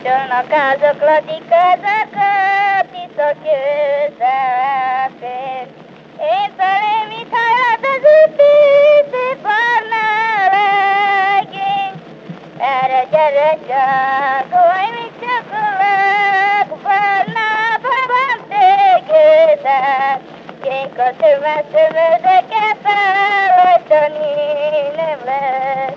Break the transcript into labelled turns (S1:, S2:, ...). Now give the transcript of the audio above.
S1: Csalnak házak, latikázak, tiszok jösszepén. Én felém itt hajlott az ütés, barna legény. Erre gyere csak, hogy mit csakolok, barnában van téged. Kék a tömezeket felhajtani nem lehet.